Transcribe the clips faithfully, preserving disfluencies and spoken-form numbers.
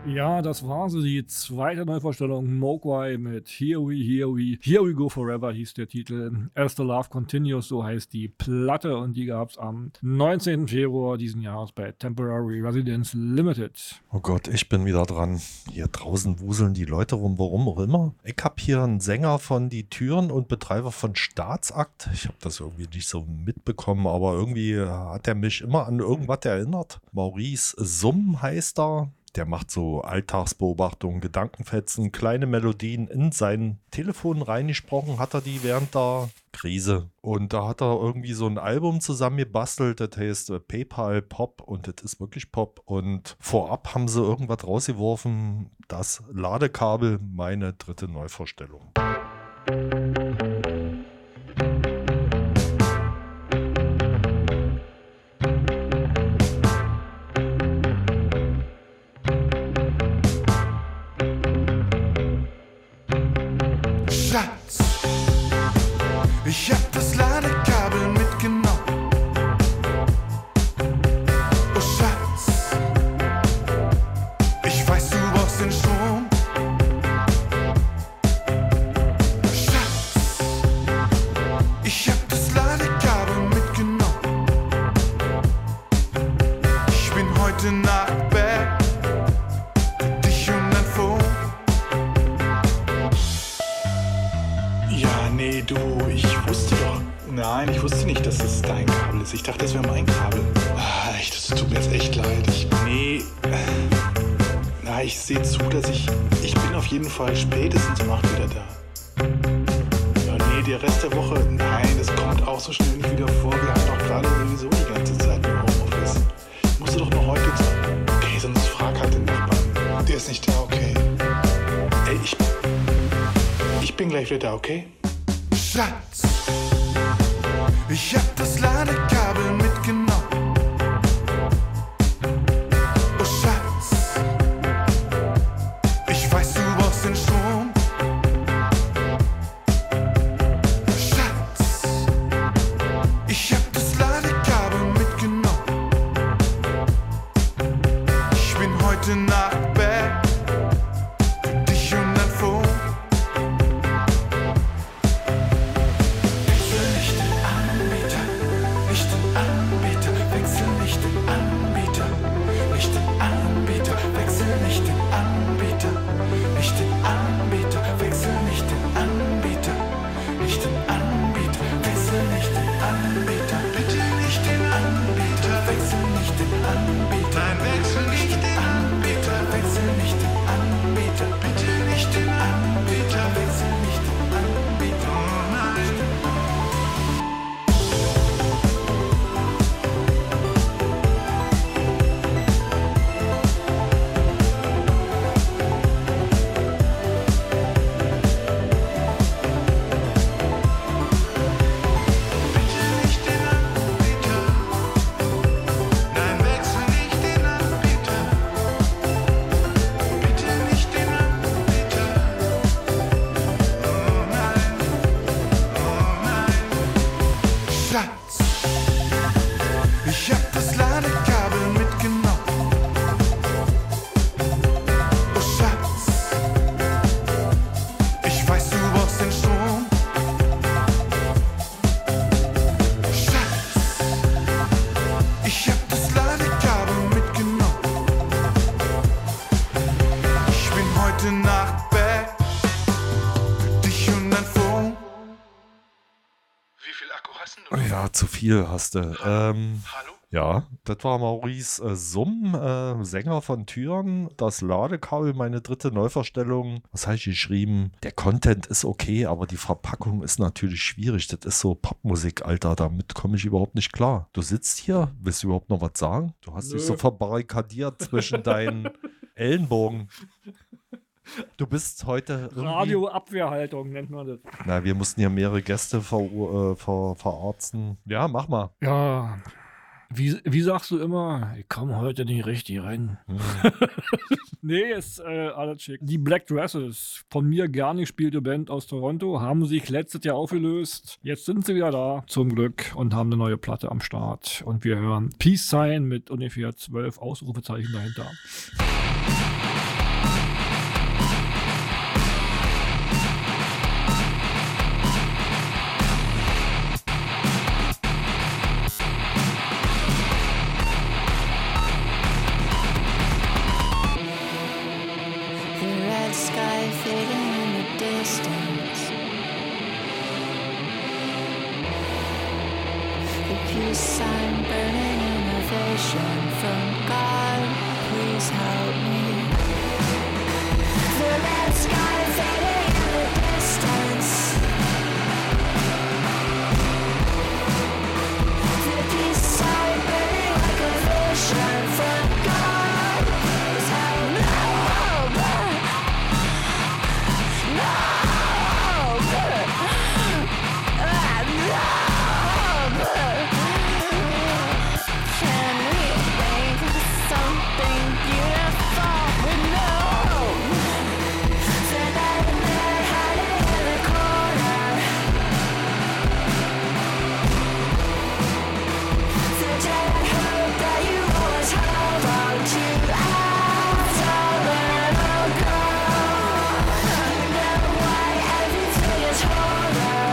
Ja, das war so die zweite Neuvorstellung. Mogwai mit Here We, Here We, Here We Go Forever hieß der Titel. As the Love Continues, so heißt die Platte und die gab es am neunzehnten Februar diesen Jahres bei Temporary Residence Limited. Oh Gott, ich bin wieder dran. Hier draußen wuseln die Leute rum, warum auch immer. Ich hab hier einen Sänger von Die Türen und Betreiber von Staatsakt. Ich habe das irgendwie nicht so mitbekommen, aber irgendwie hat er mich immer an irgendwas erinnert. Maurice Summ heißt er. Der macht so Alltagsbeobachtungen, Gedankenfetzen, kleine Melodien in sein Telefon reingesprochen, hat er die während der Krise. Und da hat er irgendwie so ein Album zusammengebastelt, das heißt PayPal Pop und das ist wirklich Pop. Und vorab haben sie irgendwas rausgeworfen, das Ladekabel, meine dritte Neuvorstellung. Ich hab das Ladekabel mitgenommen. Oh Schatz, ich weiß, du brauchst den Strom. Schatz, ich hab das Ladekabel mitgenommen. Ich bin heute Nacht back für dich und dein Phone. Ja, nee, du, ich wusste doch. Nein, ich wusste nicht, dass es dein Kabel ist. Ich dachte, das wäre mein Kabel. Ah, echt, das tut mir jetzt echt leid. Ich, nee. Na, ich sehe zu, dass ich. Ich bin auf jeden Fall spätestens um acht wieder da. Ja, nee, der Rest der Woche. Nein, das kommt auch so schnell nicht wieder vor. Wir haben doch gerade sowieso die ganze Zeit im Homeoffice. Ich musste doch noch heute sagen. Okay, sonst frag halt den Nachbarn. Der ist nicht da, okay. Ey, ich. Ich bin gleich wieder da, okay? Schatz, ich hab das Ladekabel mitgenommen. Oh Schatz, ich weiß, du brauchst den Strom. Schatz, ich hab das Ladekabel mitgenommen. Ich bin heute Nacht back für dich und dein Phone. Zu viel hast du. Ähm, Hallo? Ja, das war Maurice äh, Summ, äh, Sänger von Türen. Das Ladekabel, meine dritte Neuvorstellung. Was habe ich geschrieben? Der Content ist okay, aber die Verpackung ist natürlich schwierig. Das ist so Popmusik, Alter. Damit komme ich überhaupt nicht klar. Du sitzt hier, willst du überhaupt noch was sagen? Du hast Nö. dich so verbarrikadiert zwischen deinen Ellenbogen. Du bist heute irgendwie... Radioabwehrhaltung nennt man das. Na, wir mussten ja mehrere Gäste ver, äh, ver, verarzen. Ja, mach mal. Ja, wie, wie sagst du immer, ich komme heute nicht richtig rein. Hm. Nee, ist äh, alles schick. Die Black Dresses, von mir gerne gespielte Band aus Toronto, haben sich letztes Jahr aufgelöst. Jetzt sind sie wieder da, zum Glück, und haben eine neue Platte am Start. Und wir hören Peace Sign mit ungefähr zwölf Ausrufezeichen dahinter. sky fading in the distance. The peace sign burning innovation from God, please help me. The red sky fading in the distance. The peace sign burning like a vision from God, please help me. Can we make something beautiful with no hope? The nightmare hiding in the corner. The dead hope that you always held on to as a little girl. You know why everything is horror.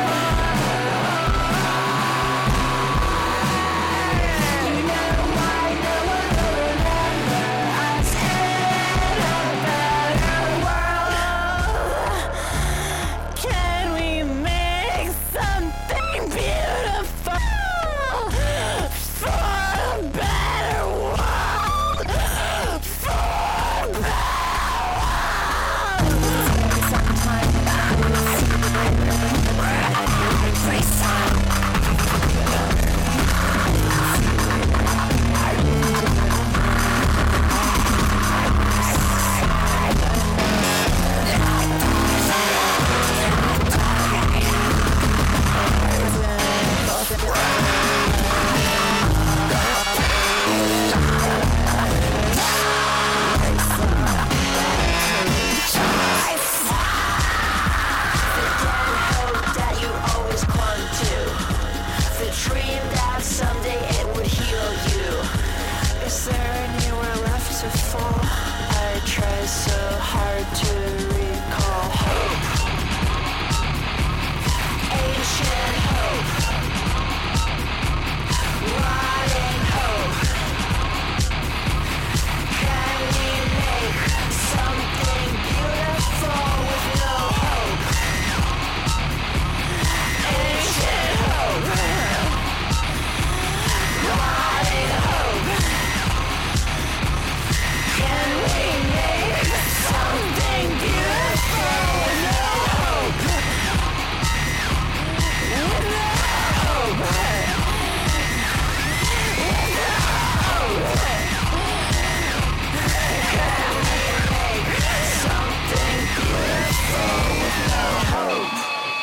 You know why no one will remember us in a better world. Can we make something beautiful for a better world? For a better world. Sometimes every time. That you always clung to, the dream that someday it would heal you. Is there anywhere left to fall? I try so hard to recall hope, ancient hope, rotting hope. Can we make something beautiful with no hope? Ancient hope, rotting hope. Can we make something beautiful with no hope? With no hope. With no hope. Can we make something beautiful with no hope?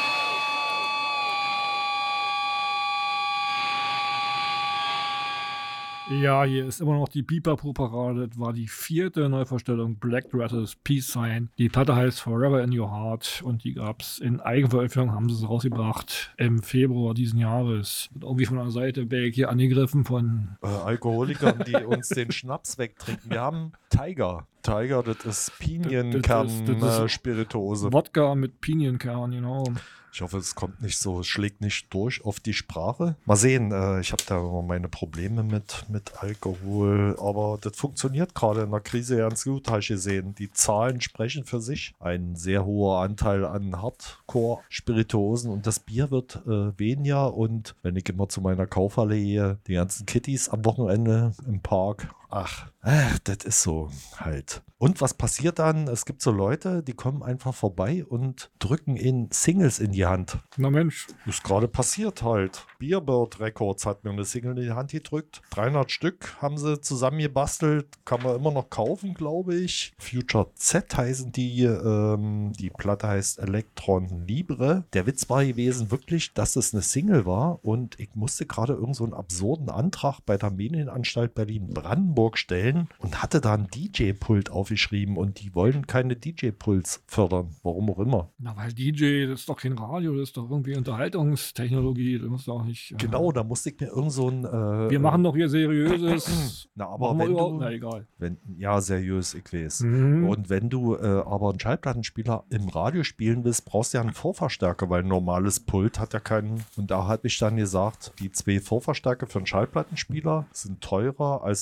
Ja, hier ist immer noch die Pipapo-Parade. Das war die vierte Neuvorstellung Black Dresses Peace Sign. Die Platte heißt Forever in Your Heart und die gab es in Eigenveröffentlichung, haben sie es rausgebracht im Februar diesen Jahres. Und irgendwie von der Seite Berg hier angegriffen von Äh, Alkoholikern, die uns den Schnaps wegtrinken. Wir haben Tiger. Tiger, das ist Das- das ist- Pinienkern-Spirituose. Wodka mit Pinienkern, genau. Ich hoffe, es kommt nicht so, es schlägt nicht durch auf die Sprache. Mal sehen, äh, ich habe da immer meine Probleme mit, mit Alkohol, aber das funktioniert gerade in der Krise ganz gut, habe ich gesehen. Die Zahlen sprechen für sich. Ein sehr hoher Anteil an Hardcore-Spirituosen und das Bier wird äh, weniger und wenn ich immer zu meiner Kaufhalle gehe, die ganzen Kitties am Wochenende im Park, ach, äh, das ist so halt. Und was passiert dann? Es gibt so Leute, die kommen einfach vorbei und drücken ihnen Singles in die Hand. Na Mensch. Ist gerade passiert halt. Beerbird Records hat mir eine Single in die Hand gedrückt. dreihundert Stück haben sie zusammengebastelt. Kann man immer noch kaufen, glaube ich. Future Z heißen die. Ähm, die Platte heißt Electron Libre. Der Witz war gewesen wirklich, dass es eine Single war und ich musste gerade irgend so einen absurden Antrag bei der Medienanstalt Berlin-Brandenburg stellen und hatte da ein D J-Pult aufgeschrieben und die wollen keine D J-Puls fördern. Warum auch immer. Na, weil D J, das ist doch kein Radio, das ist doch irgendwie Unterhaltungstechnologie. Das muss doch nicht. äh, Genau, da musste ich mir irgend so ein... Äh, Wir machen doch hier seriöses. Na, aber Machen wir wenn überhaupt- du... Na, egal. Wenn, ja, seriös, ich weiß. Mhm. Und wenn du äh, aber einen Schallplattenspieler im Radio spielen willst, brauchst du ja einen Vorverstärker, weil ein normales Pult hat ja keinen... Und da habe ich dann gesagt, die zwei Vorverstärker für einen Schallplattenspieler sind teurer als wie der D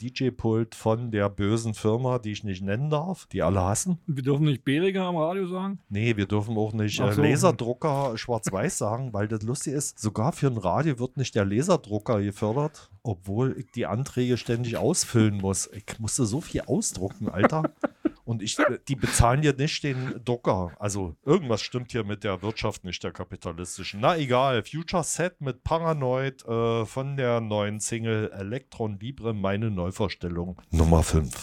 D J-Pult von der bösen Firma, die ich nicht nennen darf, die alle hassen. Wir dürfen nicht Behringer am Radio sagen? Nee, wir dürfen auch nicht Ach äh, so. Laserdrucker schwarz-weiß sagen, weil das lustig ist, sogar für ein Radio wird nicht der Laserdrucker gefördert, obwohl ich die Anträge ständig ausfüllen muss. Ich musste so viel ausdrucken, Alter. Und ich, die bezahlen dir nicht den Drucker. Also irgendwas stimmt hier mit der Wirtschaft nicht, der kapitalistischen. Na egal, Future Set mit Paranoid äh, von der neuen Single Electron Libre, meine Neuvorstellung Nummer fünf.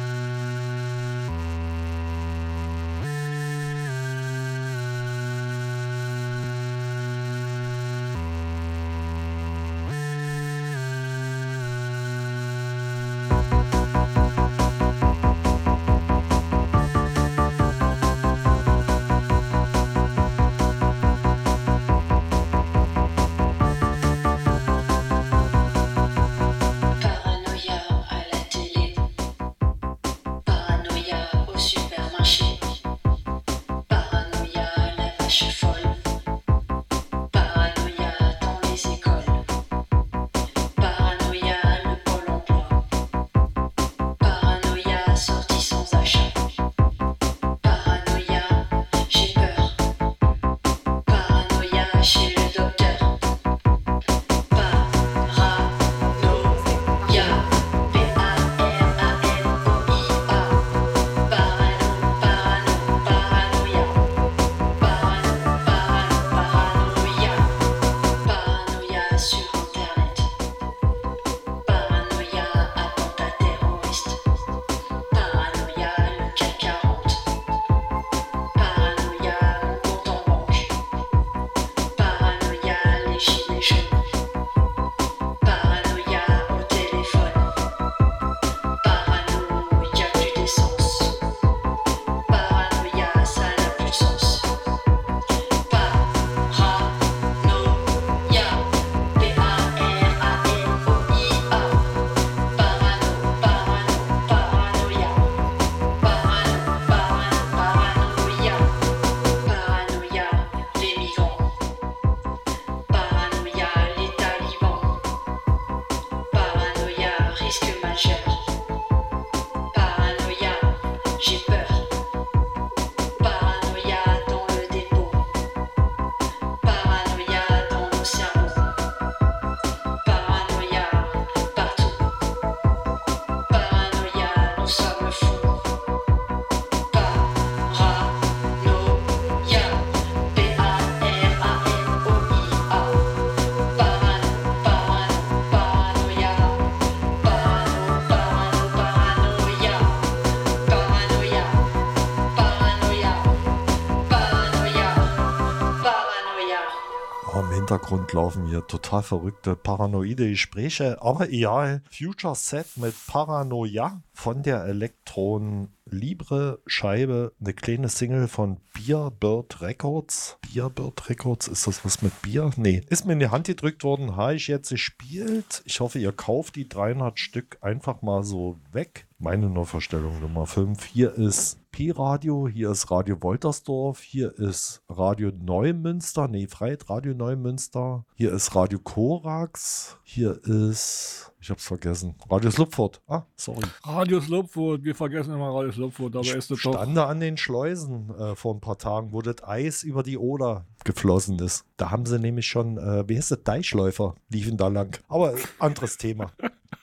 Hintergrund laufen hier total verrückte, paranoide Gespräche, aber egal. Future Set mit Paranoia von der Electron Libre Scheibe, eine kleine Single von Beerbird Records. Beerbird Records, ist das was mit Bier? Nee, ist mir in die Hand gedrückt worden, habe ich jetzt gespielt. Ich hoffe, ihr kauft die dreihundert Stück einfach mal so weg. Meine Neuvorstellung Nummer fünf. Hier ist P-Radio, hier ist Radio Woltersdorf, hier ist Radio Neumünster, nee, Freiheit Radio Neumünster, hier ist Radio Korax, hier ist, ich hab's vergessen, Radio Slupfurt. Ah, sorry. Radio Slupfurt, wir vergessen immer Radio Slupfurt, aber ist das doch... Stande an den Schleusen äh, vor ein paar Tagen, wo das Eis über die Oder geflossen ist. Da haben sie nämlich schon, äh, wie heißt das, Deichläufer liefen da lang. Aber anderes Thema.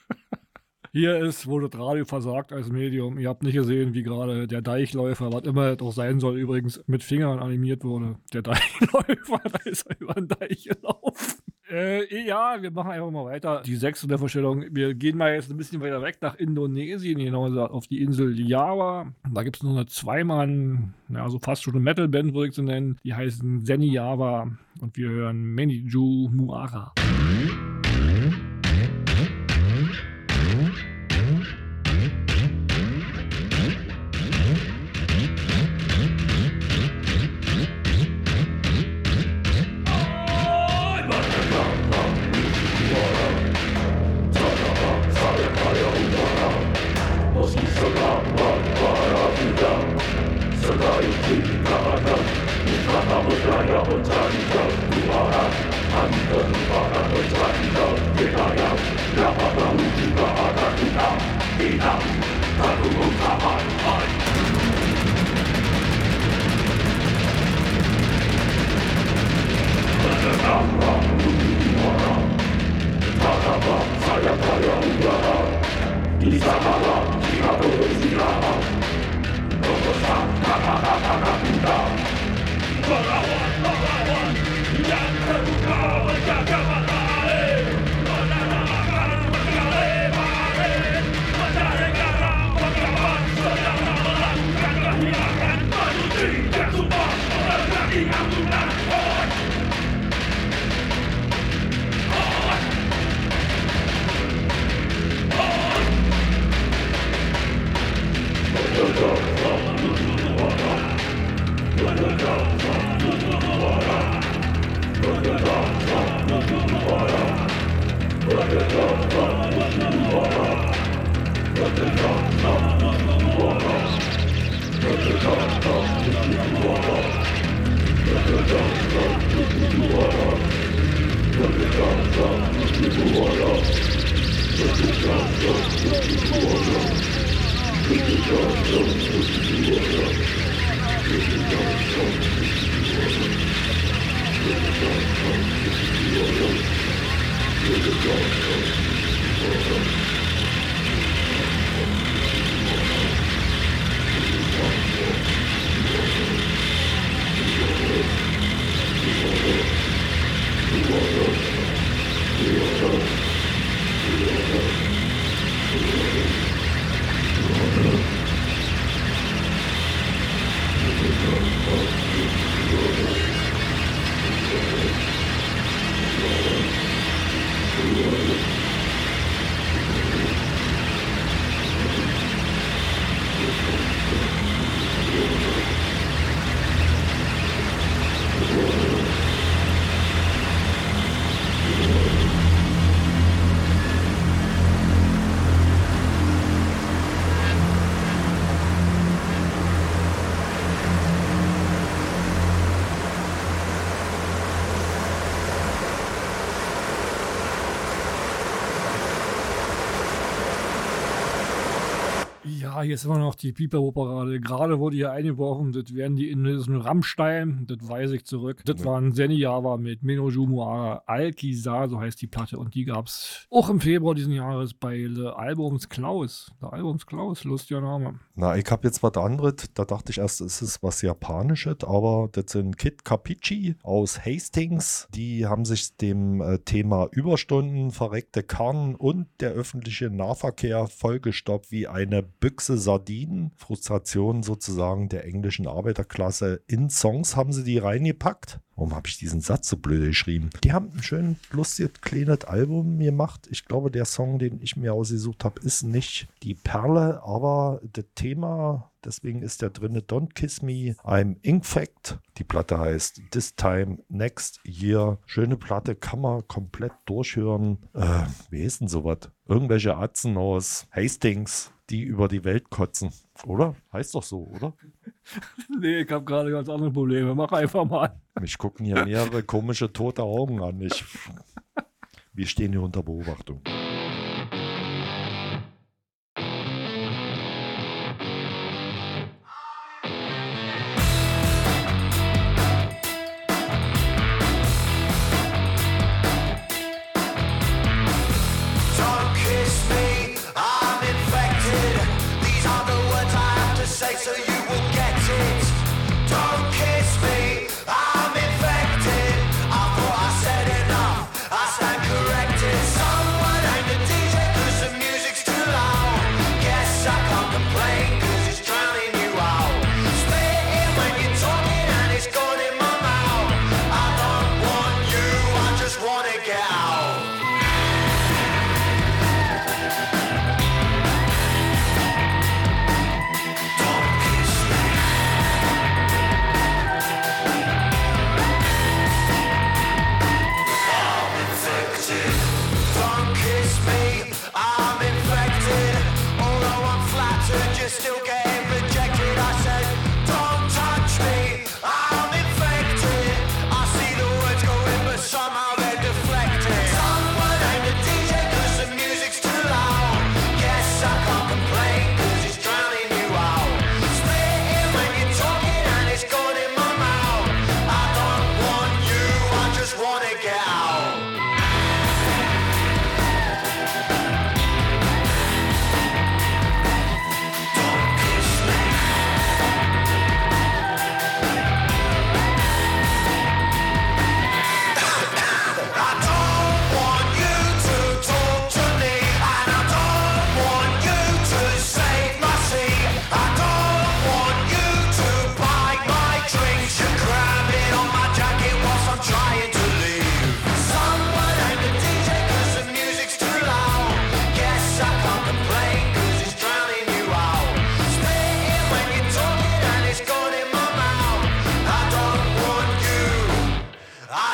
Hier ist, wo das Radio versagt als Medium. Ihr habt nicht gesehen, wie gerade der Deichläufer, was immer das auch sein soll, übrigens mit Fingern animiert wurde. Der Deichläufer, da ist er über den Deich gelaufen. Äh, ja, wir machen einfach mal weiter. Die sechste der Vorstellung. Wir gehen mal jetzt ein bisschen weiter weg nach Indonesien, genau gesagt auf die Insel Java. Da gibt es nur eine Zweimann, ja, so fast schon eine Metal-Band, würde ich sie nennen. Die heißen Zenny Java und wir hören Meniju Muara. Para Ja, hier ist immer noch die Pipapo-Parade. Gerade wurde hier eingeworfen, das wären die indischen Rammstein, das weiß ich zurück. Das waren Seniyava mit Minoju Moara Alkisar, so heißt die Platte. Und die gab es auch im Februar diesen Jahres bei The Albums Klaus. The Albums Klaus, lustiger Name. Na, ich habe jetzt was anderes. Da dachte ich erst, es ist was Japanisches, aber das sind Kid Kapichi aus Hastings. Die haben sich dem äh, Thema Überstunden, verreckte Karren und der öffentliche Nahverkehr vollgestopft wie eine Büchse Sardinen. Frustration sozusagen der englischen Arbeiterklasse in Songs haben sie die reingepackt. Warum habe ich diesen Satz so blöd geschrieben? Die haben ein schön lustiges, kleines Album gemacht. Ich glaube, der Song, den ich mir ausgesucht habe, ist nicht die Perle, aber das Thema, deswegen ist der drin, Don't Kiss Me, I'm Infect. Die Platte heißt This Time Next Year. Schöne Platte, kann man komplett durchhören. Äh, wie ist denn sowas? Irgendwelche Atzen aus Hastings, die über die Welt kotzen. Oder? Heißt doch so, oder? Nee, ich habe gerade ganz andere Probleme. Mach einfach mal. Mich gucken hier mehrere komische tote Augen an. Ich, wir stehen hier unter Beobachtung.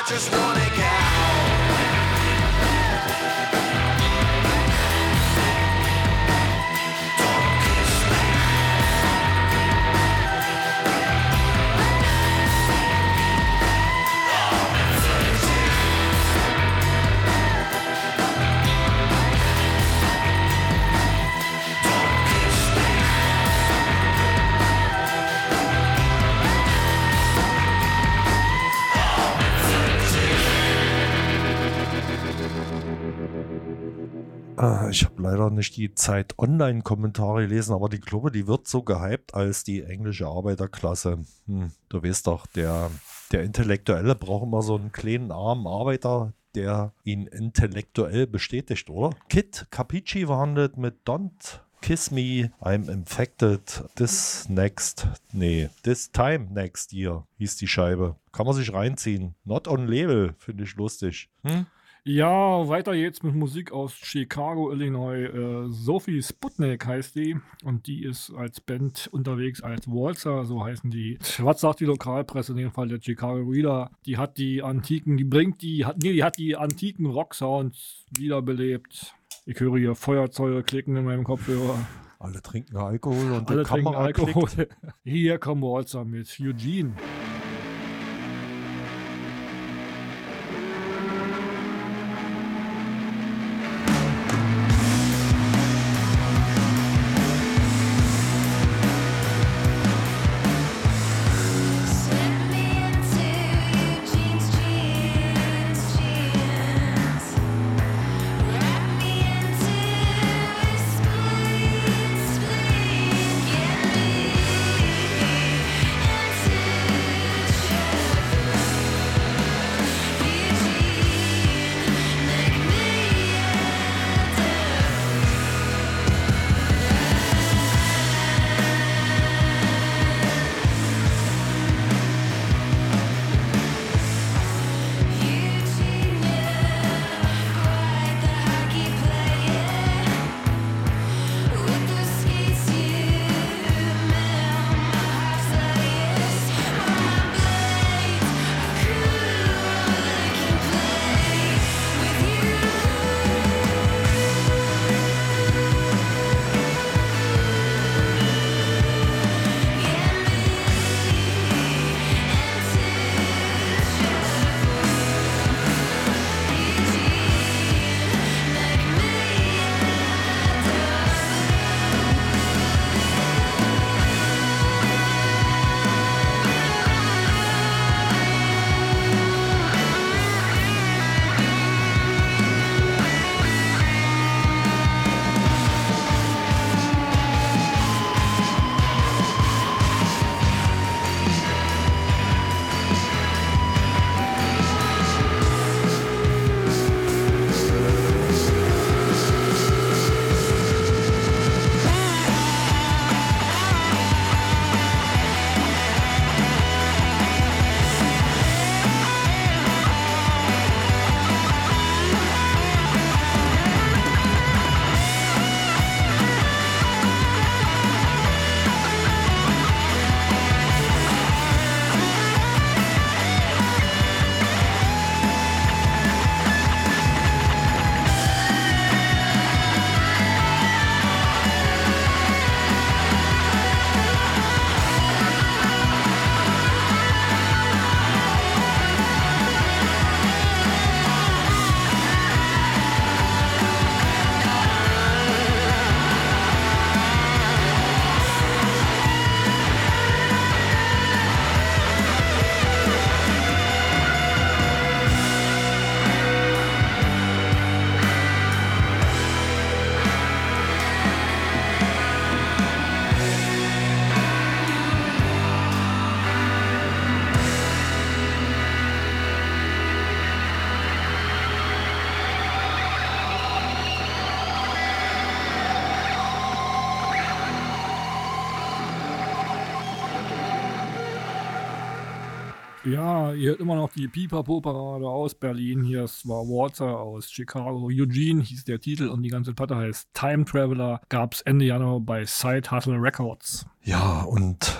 just wanna get out. Don't kiss me. Äh, ich habe leider nicht die Zeit Online-Kommentare gelesen, aber die glaube, die wird so gehypt als die englische Arbeiterklasse. Hm, du weißt doch, der, der Intellektuelle braucht immer so einen kleinen armen Arbeiter, der ihn intellektuell bestätigt, oder? Kid Capici verhandelt mit Don't Kiss Me, I'm Infected, This Next, nee, This Time Next Year hieß die Scheibe. Kann man sich reinziehen. Not on Label, finde ich lustig. Hm? Ja, weiter jetzt mit Musik aus Chicago, Illinois. Äh, Sophie Sputnik heißt die und die ist als Band unterwegs als Walzer, so heißen die. Was sagt die Lokalpresse, in dem Fall der Chicago Reader? Die hat die antiken, die bringt die, hat, nee, die hat die antiken Rocksounds wiederbelebt. Ich höre hier Feuerzeuge klicken in meinem Kopfhörer. Alle trinken Alkohol und Alle die Kamera Alkohol. klickt. Hier kommt Walzer mit Eugene. Ja, ihr hört immer noch die Pipapo-Parade aus Berlin. Hier ist war Walzer aus Chicago. Eugene hieß der Titel und die ganze Platte heißt Time Traveler. Gab es Ende Januar bei Side Hustle Records. Ja, und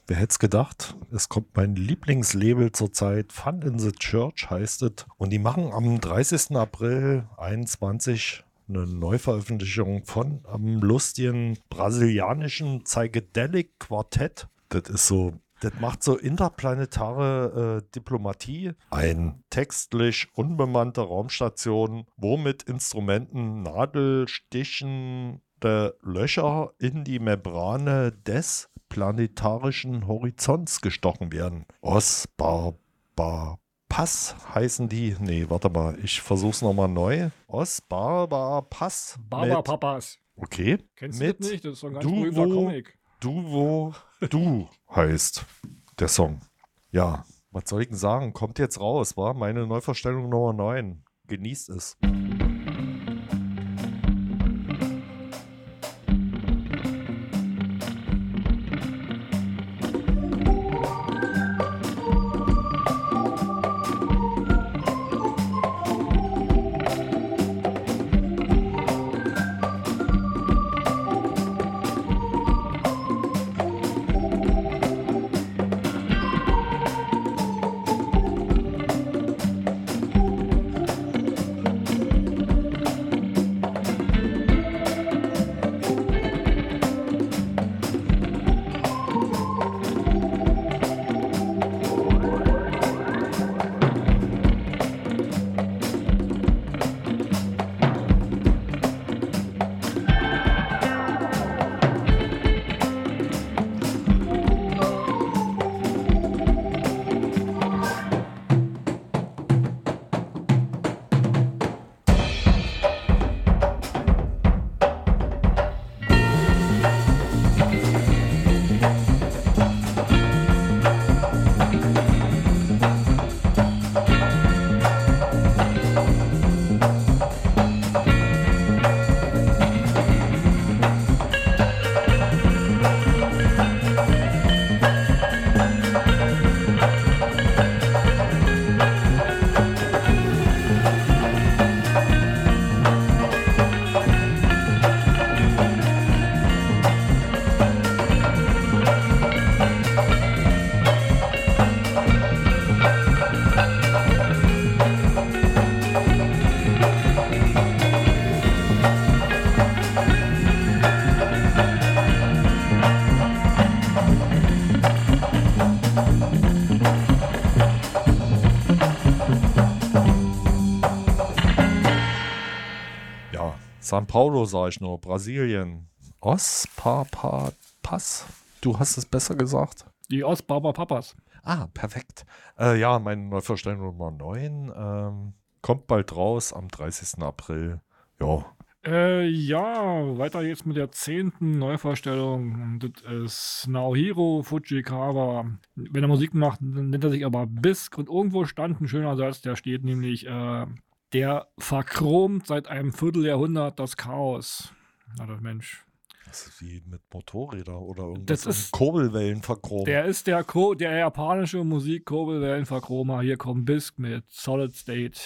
wer hätte es gedacht? Es kommt mein Lieblingslabel zurzeit, Fun in the Church heißt es. Und die machen am dreißigsten April einundzwanzig eine Neuveröffentlichung von einem lustigen brasilianischen Psychedelic Quartett. Das ist so, das macht so interplanetare äh, Diplomatie. Ein textlich unbemannte Raumstation, wo mit Instrumenten Nadelstichen Löcher in die Membrane des planetarischen Horizonts gestochen werden. Osbarbapass heißen die. Nee, warte mal, ich versuch's nochmal neu. Osbarbapass. Barbapapas. Okay. Kennst du mit das nicht? Das ist so ein ganz Du, berühmter wo, Comic. Du, wo, du heißt der Song. Ja, was soll ich denn sagen? Kommt jetzt raus, war meine Neuverstellung Nummer neun. Genießt es. São Paulo sage ich nur, Brasilien. Osbarbapass. Du hast es besser gesagt. Die Osbarbapapas. Ah, perfekt. Äh, ja, meine Neuverstellung Nummer neun ähm, kommt bald raus am dreißigsten April. Ja. Äh, ja, weiter jetzt mit der zehnten Neuvorstellung. Das ist Naohiro Fujikawa. Wenn er Musik macht, dann nennt er sich aber Bisk. Und irgendwo stand ein schöner Satz, der steht nämlich, äh, der verchromt seit einem Vierteljahrhundert das Chaos. Na, das Mensch. Das ist wie mit Motorrädern oder irgendwas. Das ist Kurbelwellen verchromt. Der ist der, Ko der japanische Musik-Kurbelwellen-Verchromer. Hier kommt Bisk mit Solid State.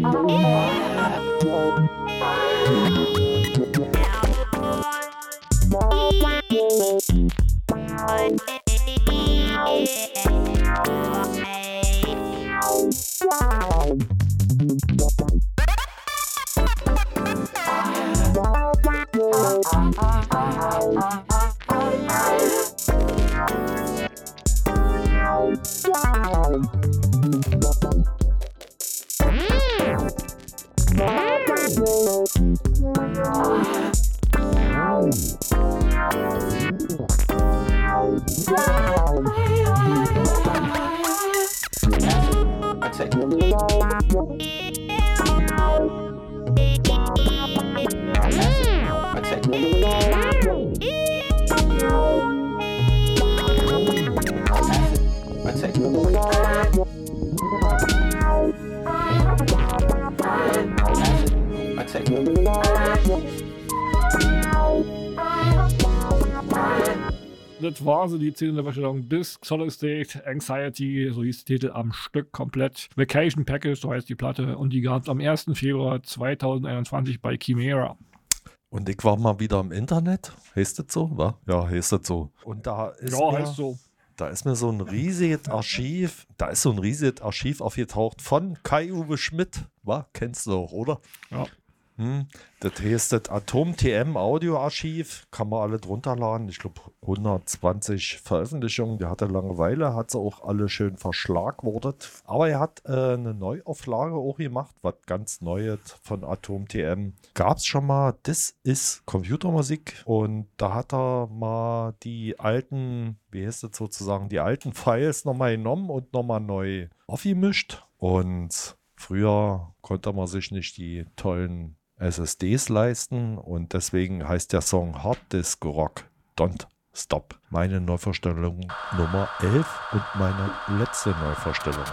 Das war so die zehnte Vorstellung bis Solid State Anxiety, so hieß der Titel am Stück komplett. Vacation Package, so heißt die Platte, und die gab es am ersten Februar zweitausendeinundzwanzig bei Chimera. Und ich war mal wieder im Internet, heißt das so? Wa? Ja, heißt das so. Und da ist ja, mir, heißt so. Da ist mir so ein riesiges Archiv, da ist so ein riesiges Archiv aufgetaucht von Kai-Uwe Schmidt, wa? Kennst du auch, oder? Ja. Hm, das heißt das Atom-T M Audioarchiv, kann man alle drunter laden. Ich glaube hundertzwanzig Veröffentlichungen, der hatte Langeweile, hat sie auch alle schön verschlagwortet. Aber er hat äh, eine Neuauflage auch gemacht, was ganz Neues von Atom-T M. Gab es schon mal, das ist Computermusik, und da hat er mal die alten, wie heißt das sozusagen, die alten Files nochmal genommen und nochmal neu aufgemischt. Und früher konnte man sich nicht die tollen S S Ds leisten, und deswegen heißt der Song Hard Disk Rock Don't Stop. Meine Neuvorstellung Nummer elf und meine letzte Neuvorstellung.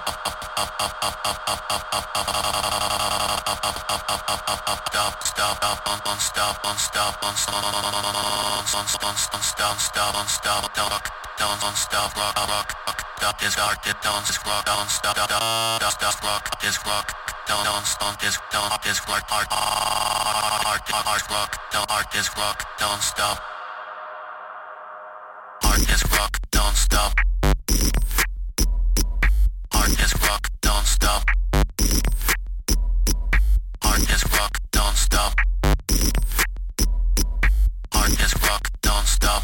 Don't stop, rock, rock, stop this rock, don't just rock, don't stop, stop, stop, rock, this rock, don't, don't stop this, don't this rock, art, art, art, rock, don't art this rock, don't stop, art this rock, don't stop, art this rock, don't stop, art this rock, don't stop, art this rock, don't stop.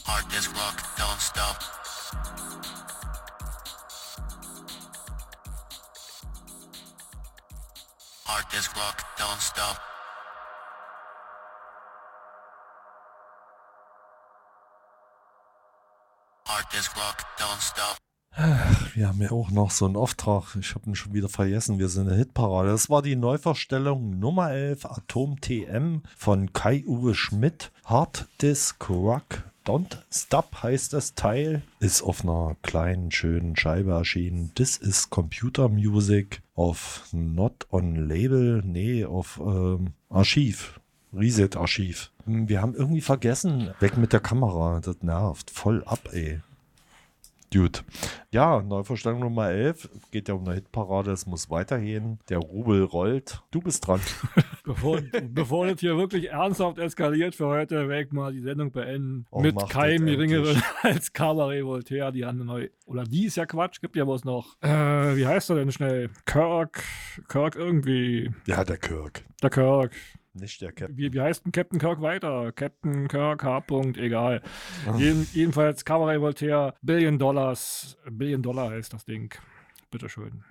Hard disk rock, don't stop. Hard disk rock, don't stop. Hard disk rock, don't stop. Wir haben ja auch noch so einen Auftrag. Ich habe ihn schon wieder vergessen. Wir sind eine Hitparade. Das war die Neuverstellung Nummer elf Atom T M von Kai-Uwe Schmidt. Hard Disk Rock Don't Stop heißt das Teil. Ist auf einer kleinen, schönen Scheibe erschienen. This is Computer Music auf Not on Label. Nee, auf ähm, Archiv. Reset Archiv. Wir haben irgendwie vergessen. Weg mit der Kamera. Das nervt. Voll ab, ey. Gut. Ja, Neuverstellung Nummer elf. Geht ja um eine Hitparade, es muss weitergehen. Der Rubel rollt. Du bist dran. Bevor, bevor das hier wirklich ernsthaft eskaliert für heute, werde ich mal die Sendung beenden. Oh, mit macht keinem das geringeren endlich. als Cabaret Voltaire. Die haben eine neue. Oder die ist ja Quatsch, gibt ja was noch. Äh, wie heißt er denn schnell? Kirk. Kirk irgendwie. Ja, der Kirk. Der Kirk. Nicht der Captain. Wie, wie heißt denn Captain Kirk weiter? Captain Kirk, H. -Punkt, egal. Ah. Jeden, jedenfalls Cabaret Voltaire, Billion Dollars. Billion Dollar heißt das Ding. Bitteschön.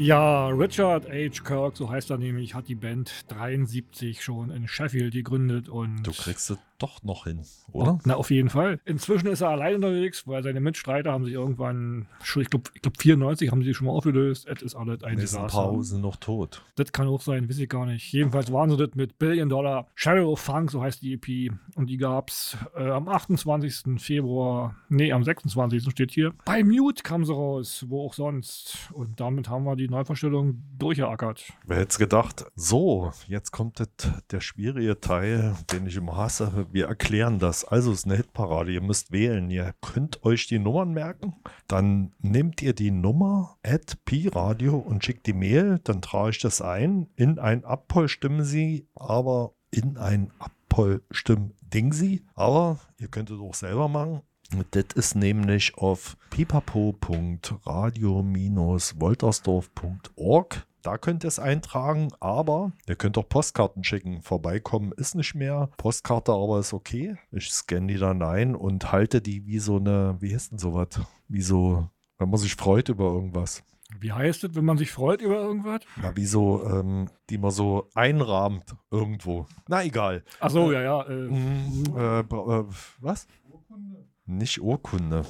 Ja, Richard H. Kirk, so heißt er nämlich, hat die Band dreiundsiebzig schon in Sheffield gegründet und... Du kriegst es doch noch hin, oder? Oh, na, auf jeden Fall. Inzwischen ist er allein unterwegs, weil seine Mitstreiter haben sich irgendwann, schon, ich glaube, ich glaub vierundneunzig haben sie schon mal aufgelöst. Es ist alles ein Ist ein Desaster. paar sind noch tot. Das kann auch sein, weiß ich gar nicht. Jedenfalls waren sie das mit Billion Dollar. Shadow of Funk, so heißt die E P. Und die gab's äh, am achtundzwanzigsten Februar, nee, am sechsundzwanzigsten steht hier. Bei Mute kam sie raus, wo auch sonst. Und damit haben wir die Neuvorstellung durchgeackert. Wer hätte es gedacht? So, jetzt kommt das, der schwierige Teil, den ich immer hasse. Wir erklären das. Also, es ist eine Hitparade. Ihr müsst wählen. Ihr könnt euch die Nummern merken. Dann nehmt ihr die Nummer at pi-radio und schickt die Mail. Dann trage ich das ein. In ein Abpol stimmen sie, aber in ein Abpol stimmen Ding sie. Aber ihr könnt es auch selber machen. Das ist nämlich auf pipapo punkt radio Bindestrich woltersdorf punkt org. Da könnt ihr es eintragen, aber ihr könnt auch Postkarten schicken. Vorbeikommen ist nicht mehr. Postkarte aber ist okay. Ich scanne die dann ein und halte die wie so eine, wie heißt denn sowas? Wie so, wenn man sich freut über irgendwas. Wie heißt es, wenn man sich freut über irgendwas? Na, wie so, ähm, die man so einrahmt irgendwo. Na, egal. Ach so, ja, ja. Äh, Mm, äh, äh, was? Urkunde. Nicht Urkunde.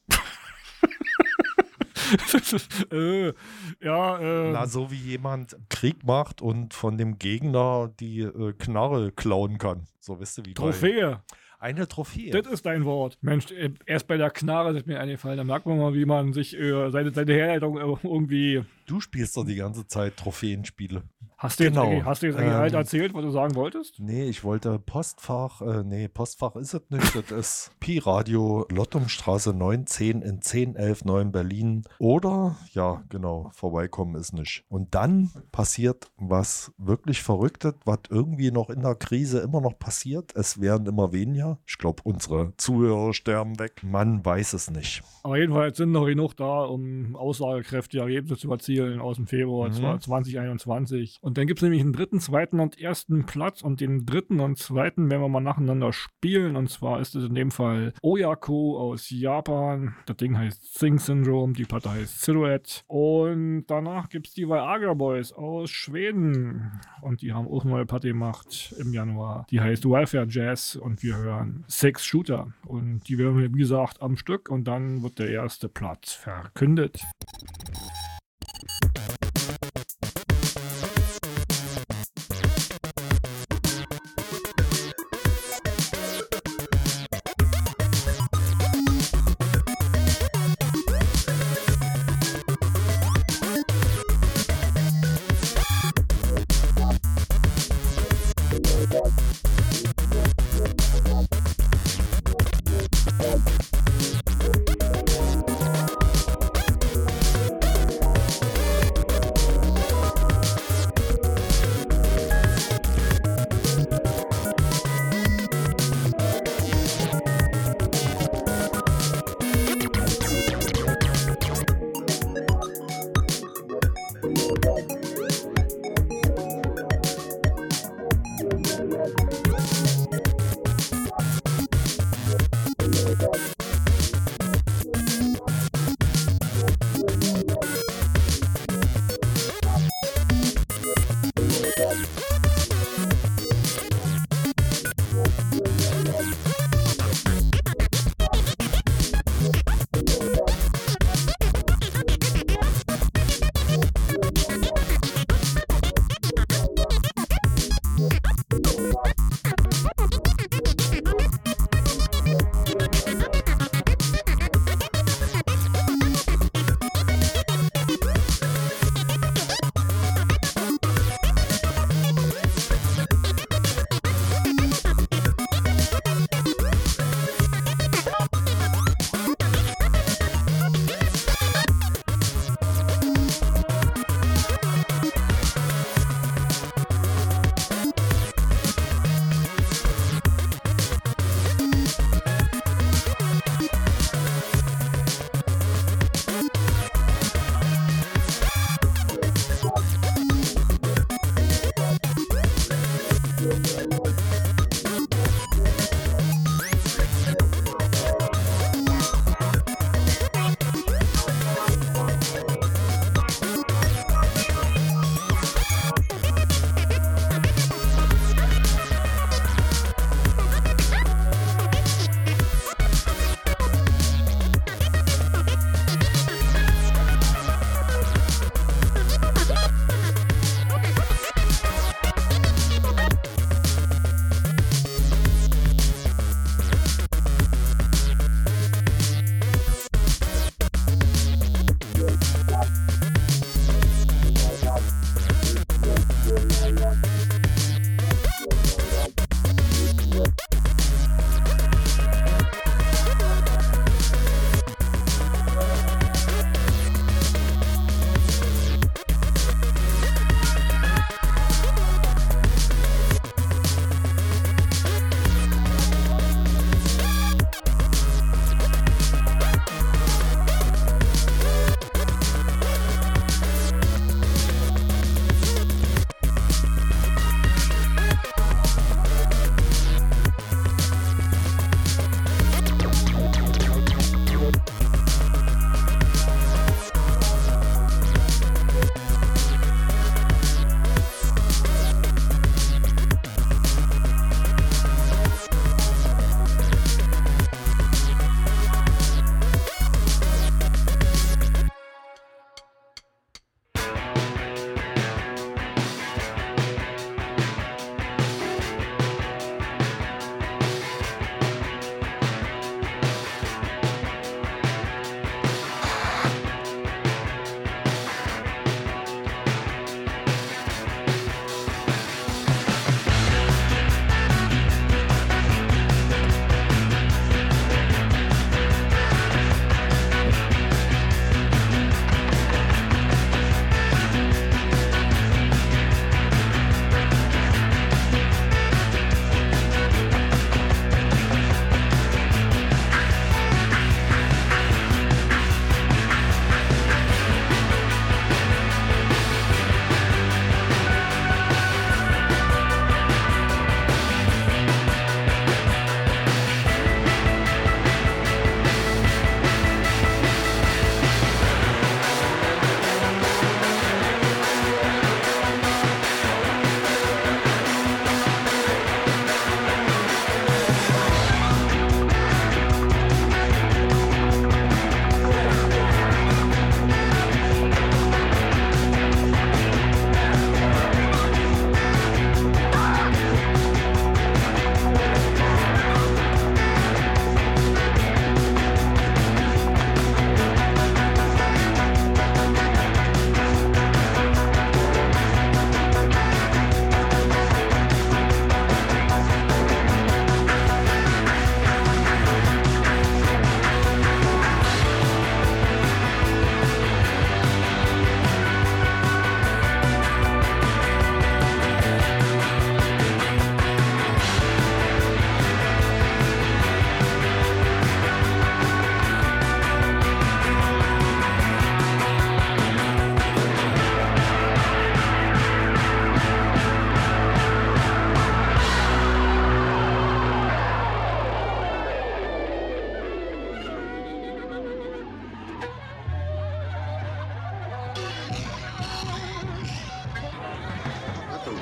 äh, ja, äh. Na, so wie jemand Krieg macht und von dem Gegner die äh, Knarre klauen kann. So, wisst ihr, wie Trophäe. Bei eine Trophäe. Das ist dein Wort. Mensch, äh, erst bei der Knarre ist mir eingefallen. Da merkt man mal, wie man sich äh, seine, seine Herleitung äh, irgendwie... Du spielst doch die ganze Zeit Trophäenspiele. Hast du jetzt, Genau. eigentlich- hast du jetzt eigentlich Ähm, halt erzählt, was du sagen wolltest? Nee, ich wollte Postfach, äh, nee, Postfach ist es nicht, das ist Pi-Radio, Lottumstraße neunzehn in zehn elf neun Berlin oder, ja, genau, vorbeikommen ist nicht. Und dann passiert was wirklich Verrücktes, was irgendwie noch in der Krise immer noch passiert. Es werden immer weniger. Ich glaube, unsere Zuhörer sterben weg. Man weiß es nicht. Aber jedenfalls sind noch genug da, um aussagekräftige Ergebnisse zu erzielen aus dem Februar Mhm. zwanzig einundzwanzig. Und dann gibt es nämlich einen dritten, zweiten und ersten Platz. Und den dritten und zweiten werden wir mal nacheinander spielen. Und zwar ist es in dem Fall Oyako aus Japan. Das Ding heißt Sing Syndrome, die Platte heißt Silhouette. Und danach gibt es die Viagra Boys aus Schweden. Und die haben auch eine neue Platte gemacht im Januar. Die heißt Welfare Jazz. Und wir hören Six Shooter. Und die werden wir, wie gesagt, am Stück. Und dann wird der erste Platz verkündet. Thank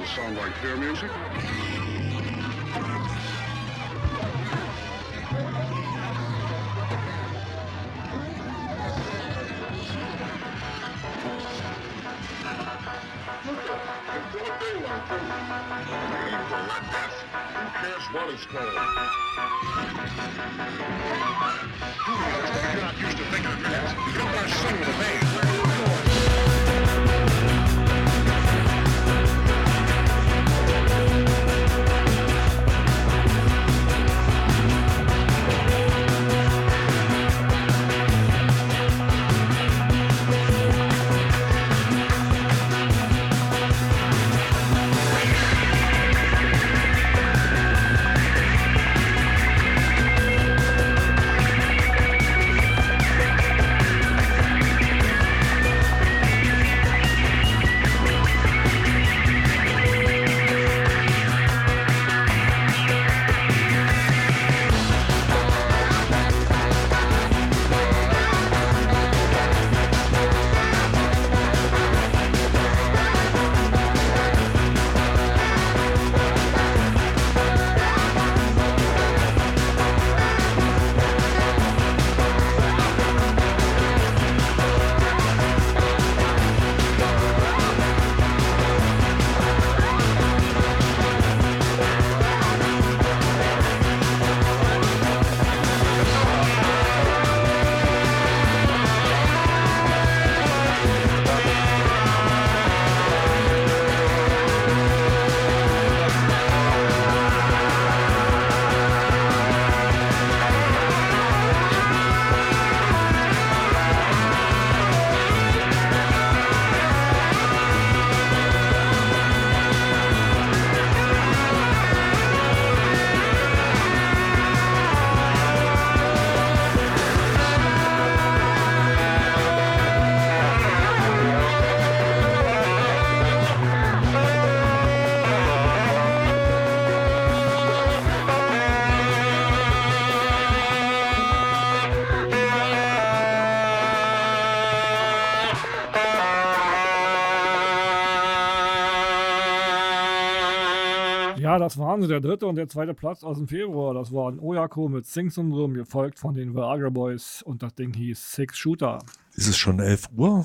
it sound like their music? What it's called. You're not used to thinking of that. You don't want to sing with a band. Ja, das waren sie, der dritte und der zweite Platz aus dem Februar. Das waren Oyako mit Sing Syndrome, gefolgt von den Viagra Boys und das Ding hieß Six Shooter. Ist es schon elf Uhr?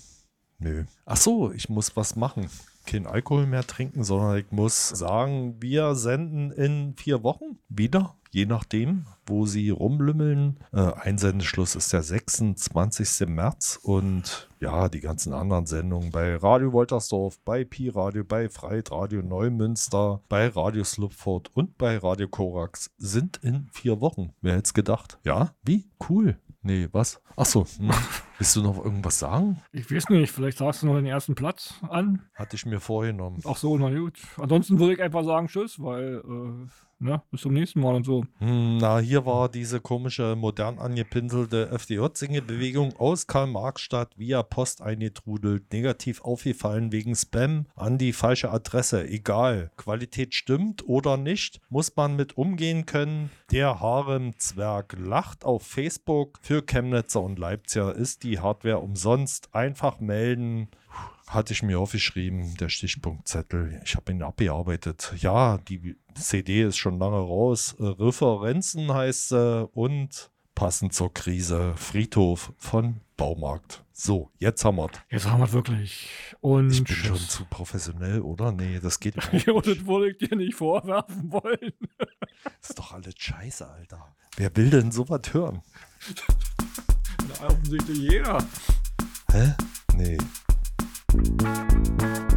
Nö. Ach so, ich muss was machen. Kein Alkohol mehr trinken, sondern ich muss sagen, wir senden in vier Wochen wieder, je nachdem, wo sie rumlümmeln. Äh, Einsendeschluss ist der sechsundzwanzigsten März und ja, die ganzen anderen Sendungen bei Radio Woltersdorf, bei Pi-Radio, bei Freit Radio Neumünster, bei Radio Slupford und bei Radio Korax sind in vier Wochen. Wer hätte es gedacht? Ja, wie? Cool. Nee, was? Achso, hm. Willst du noch irgendwas sagen? Ich weiß nicht, vielleicht sagst du noch den ersten Platz an. Hatte ich mir vorgenommen. Ach so, na gut. Ansonsten würde ich einfach sagen Tschüss, weil, äh, ne, bis zum nächsten Mal und so. Hm, na, hier war diese komische, modern angepinselte F D J-Singebewegung aus Karl-Marx-Stadt via Post eingetrudelt, negativ aufgefallen wegen Spam an die falsche Adresse. Egal, Qualität stimmt oder nicht, muss man mit umgehen können. Der Harem-Zwerg lacht auf Facebook. Für Chemnitzer und Leipziger ist die Hardware umsonst. Einfach melden. Hatte ich mir aufgeschrieben, der Stichpunktzettel. Ich habe ihn abgearbeitet. Ja, die C D ist schon lange raus. Referenzen heißt sie und passend zur Krise Friedhof von Baumarkt. So, jetzt haben wir es. Jetzt haben wir es wirklich. Und ich bin schon zu professionell, oder? Nee, das geht nicht. Ja, das wollte ich dir nicht vorwerfen wollen. Das ist doch alles scheiße, Alter. Wer will denn sowas hören? Na, offensichtlich jeder. Hä? Nee.